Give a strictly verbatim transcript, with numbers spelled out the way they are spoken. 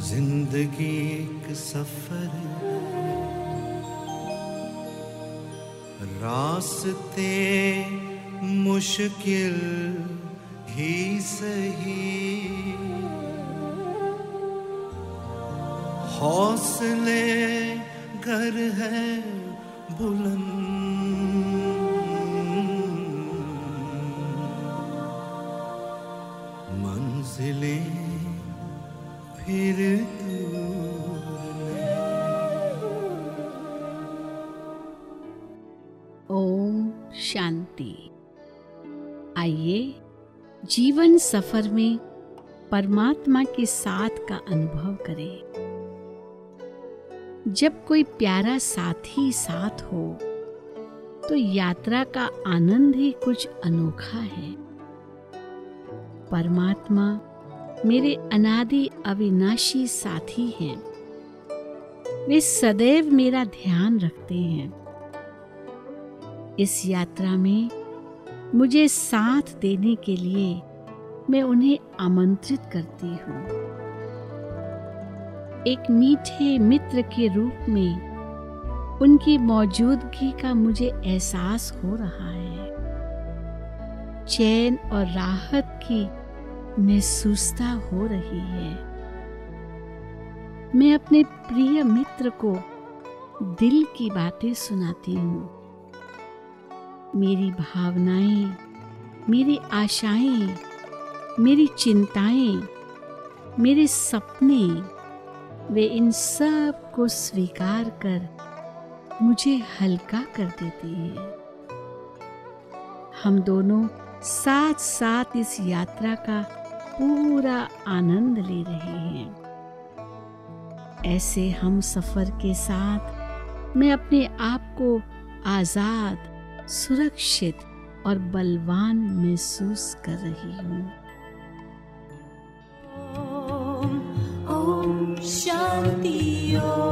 जिंदगी एक सफर है, रास्ते मुश्किल ही सही, हौसले घर है बुलंद, मंजिलें फिर ओम शांति। आइए जीवन सफर में परमात्मा के साथ का अनुभव करें। जब कोई प्यारा साथी साथ हो तो यात्रा का आनंद ही कुछ अनोखा है। परमात्मा मेरे अनादि अविनाशी साथी हैं। वे सदैव मेरा ध्यान रखते हैं। इस यात्रा में मुझे साथ देने के लिए मैं उन्हें आमंत्रित करती हूँ। एक मीठे मित्र के रूप में उनकी मौजूदगी का मुझे एहसास हो रहा है। चैन और राहत की महसूसता हो रही है। मैं अपने प्रिय मित्र को दिल की बातें सुनाती हूँ। मेरी भावनाएं, मेरी आशाएं, मेरी चिंताएं, मेरे सपने, वे इन सब को स्वीकार कर मुझे हल्का कर देती हैं। हम दोनों साथ साथ इस यात्रा का पूरा आनंद ले रहे हैं। ऐसे हम सफर के साथ मैं अपने आप को आजाद, सुरक्षित और बलवान महसूस कर रही हूँ। ओम शांति।